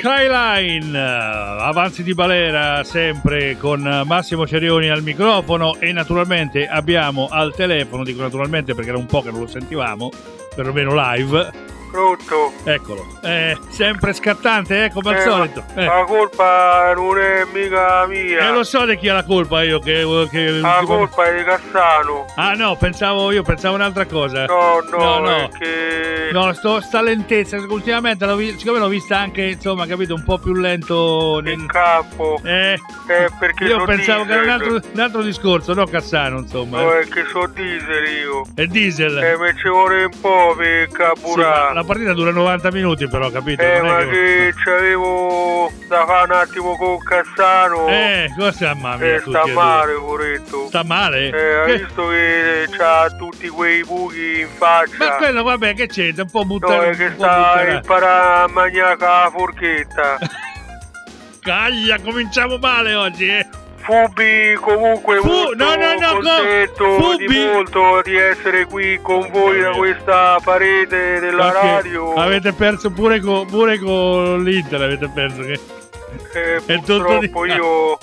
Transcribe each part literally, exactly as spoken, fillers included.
Skyline, avanzi di balera sempre con Massimo Cerioni al microfono e naturalmente abbiamo al telefono, dico naturalmente perché era un po' che non lo sentivamo, perlomeno live. Pronto? Eccolo, eh, sempre scattante, eh, come al eh, solito. Eh. La colpa non è mica mia. E eh, lo so di chi ha la colpa io che... che la colpa è di Cassano. Ah no, pensavo io, pensavo un'altra cosa. No, no, no, no. È che... No, sto, sta lentezza, ultimamente, l'ho vi- siccome l'ho vista anche, insomma, capito, un po' più lento nel in campo. Eh, eh perché io pensavo diesel. che era un altro, un altro discorso, no Cassano, insomma. No, eh. è che so diesel io. È diesel. Eh, mi ci vuole un po' per carburare. Sì, la partita dura novanta minuti però, capito? Eh, non ma è che... che c'avevo da fare un attimo con Cassano. Eh, cosa mamma mia, eh, sta male, poretto. Sta male? Eh, hai che... visto che c'ha tutti quei buchi in faccia? Ma quello, vabbè, che c'entra? Un po' buttare. No, è che sta a imparare a mangiare con la forchetta. Caglia, cominciamo male oggi, eh. Fubi comunque Fu, molto no, no, no, contento Fubi. di molto di essere qui con voi da questa parete della okay. radio. Avete perso pure con pure con l'Inter, avete perso che eh, è purtroppo di... io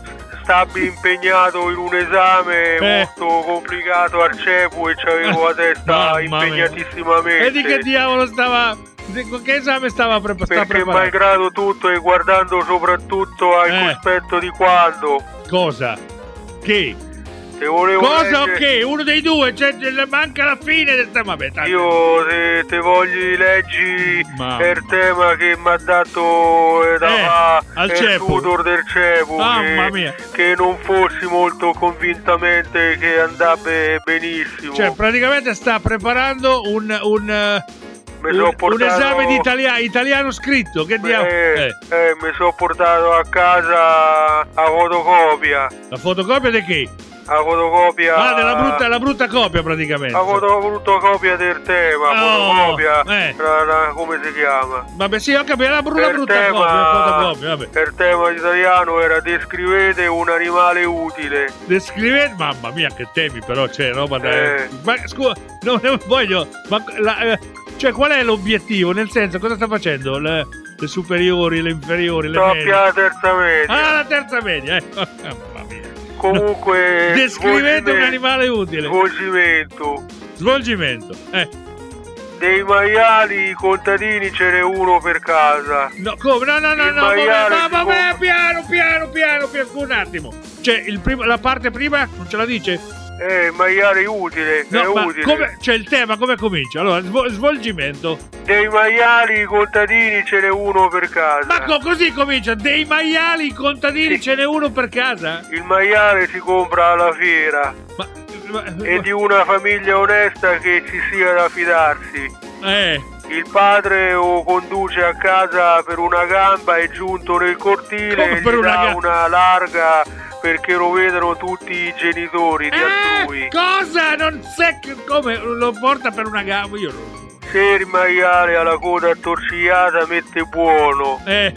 stabbi impegnato in un esame eh. molto complicato al CEPU e c'avevo la testa impegnatissimamente. E di che diavolo stava... Che esame stava pre- Perché preparando? malgrado tutto e guardando soprattutto al eh. cospetto di quando. Cosa? Che? Te volevo Cosa o leggere... che? Uno dei due, cioè, manca la fine del tema. Vabbè, io te, te voglio leggi Ma... il tema che mi ha dato eh, da eh, al il tutor del CEPU. Mamma che, mia. che non fossi molto convintamente che andrebbe benissimo. Cioè, praticamente sta preparando un... un Mi un, portato... un esame di italiano, italiano scritto, che diavolo? Eh, eh. eh, mi sono portato a casa la fotocopia. La fotocopia di che? La fotocopia... Ah, della brutta, la brutta copia praticamente. La fotocopia del tema, no, fotocopia, eh. la, la, come si chiama? Vabbè sì, ho capito, la, br- la brutta tema, copia, fotocopia, vabbè. Il tema italiano era descrivete un animale utile. Descrivete, mamma mia che temi però, c'è roba da... Eh. Ma scusa, non ne voglio... Ma la, eh, cioè qual è l'obiettivo? Nel senso, cosa sta facendo? Le, le superiori, le inferiori, le medie? Doppia la terza media. Ah, la terza media, eh. Mamma mia. Comunque... Descrivete un animale utile. Svolgimento. Svolgimento, eh. Dei maiali contadini ce n'è uno per casa. No, come? No, no, no, il no, vabbè, vabbè, vabbè, compra... piano, piano, piano, piano, un attimo. Cioè, il primo, la parte prima non ce la dice? Eh, il maiale utile, no, è ma utile. Come, cioè, il tema come comincia? Allora, svol- svolgimento. Dei maiali contadini ce n'è uno per casa. Ma co- così comincia? Dei maiali contadini sì. Ce n'è uno per casa? Il maiale si compra alla fiera. Ma, ma, e ma... di una famiglia onesta che ci sia da fidarsi. Eh. Il padre lo conduce a casa per una gamba e giunto nel cortile come per gli una dà ga- una larga perché lo vedano tutti i genitori di eh, altrui. Cosa? Non sai che come lo porta per una gamba? Io non... Se il maiale ha la coda attorcigliata mette buono. Eh.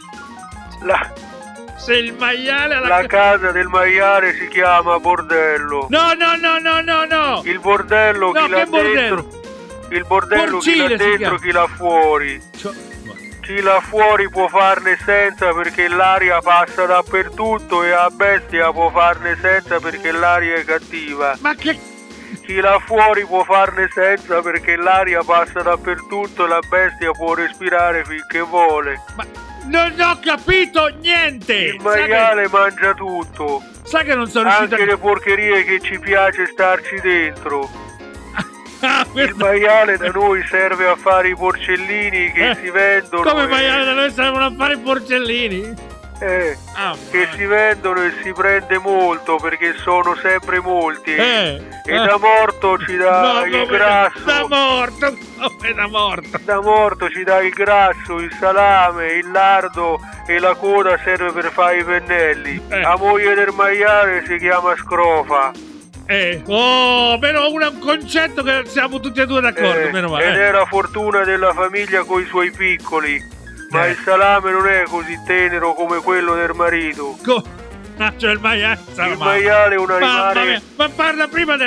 La... Se il maiale ha la... la casa del maiale si chiama bordello. No, no, no, no, no, no. Il bordello no, chi l'ha bordello? dentro. Il bordello Porcile chi l'ha dentro, chi l'ha fuori. Cioè... Chi l'ha fuori può farne senza perché l'aria passa dappertutto e la bestia può farne senza perché l'aria è cattiva. Ma che... Chi l'ha fuori può farne senza perché l'aria passa dappertutto e la bestia può respirare finché vuole. Ma non ho capito niente! Il maiale che... mangia tutto. Sai che non sono riuscito anche a... le porcherie che ci piace starci dentro. Ah, il maiale da noi serve a fare i porcellini che eh, si vendono. Come e... maiale da noi servono a fare i porcellini? Eh, ah, che si vendono e si prende molto perché sono sempre molti. Eh, e eh. da morto ci dà no, il grasso. Da morto, come da morto? Da morto ci dà il grasso, il salame, il lardo e la coda serve per fare i pennelli. Eh. La moglie del maiale si chiama scrofa. Eh, oh, meno un concetto che siamo tutti e due d'accordo, eh, meno male. Ed eh. è la fortuna della famiglia coi suoi piccoli, ma eh. il salame non è così tenero come quello del marito. Co- ah, cioè il maiale, il maiale è un animale. Ma parla prima della,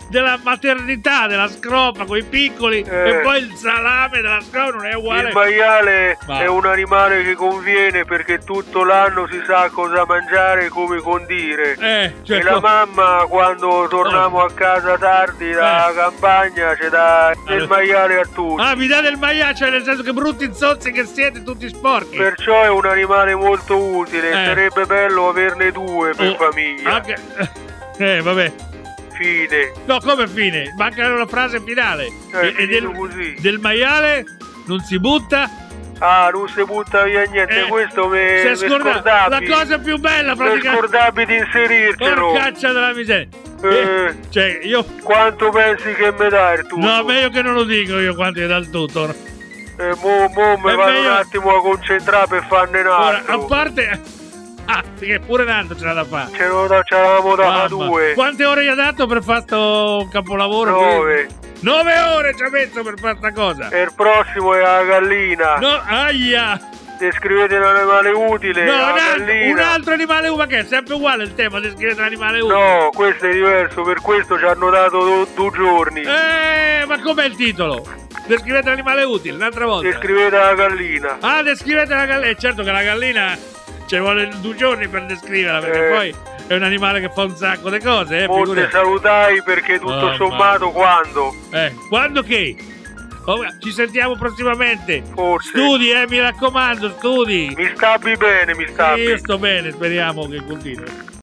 della maternità, della scrofa con i piccoli Eh. e poi il salame della scrofa non è uguale. Il maiale Ma- è un animale che conviene perché tutto l'anno si sa cosa mangiare e come condire. Eh, cioè, E la co- mamma quando torniamo a casa tardi dalla Eh. campagna ci dà del Allora- maiale a tutti. Ah, mi dà del maiale, cioè nel senso che brutti zozzi che siete tutti sporchi. Perciò è un animale molto utile, Eh. sarebbe bello averne due per Oh, famiglia. anche- Eh, vabbè. Fine. No, come fine? Manca una frase finale. Eh, e e del, finito così. del maiale non si butta. Ah, non si butta via niente, Eh, questo mi, si è mi scordato. La scordavi. cosa più bella Mi praticamente. scordavi di inserirtelo. Porcaccia della miseria. Eh. Eh, cioè, io. Quanto pensi che mi dai il tutto? No, meglio che non lo dico io quanto è dal tutto. Eh, mo, mo mi È vado meglio- un attimo a concentrare per farne un Ora, altro. a parte. Ah, sì, che pure Nando ce l'ha da fare. Ce l'ho da- ce l'avevamo da Mamma. due. Quante ore gli ha dato per fare sto capolavoro? Nove. Nove ore ci ha messo per fare sta cosa. E il prossimo è la gallina. No, aia. Descrivete un animale utile. No, la un altro, gallina. un altro animale uno, ma che è sempre uguale il tema, descrivete l'animale uno. No, questo è diverso, per questo ci hanno dato du- due giorni. Eh, ma com'è il titolo? Descrivete l'animale utile, un'altra volta. Descrivete la gallina. Ah, descrivete la gallina. Eh, certo che la gallina ci vuole due giorni per descriverla, perché Eh. poi è un animale che fa un sacco di cose, eh, Molte figurati. salutai perché tutto Oh, sommato quando? Eh, quando che? Oh, ci sentiamo prossimamente. Forse. Studi, eh, mi raccomando, studi. Mi stabbi bene, mi Sì, stabbi. io sto bene, speriamo che continui.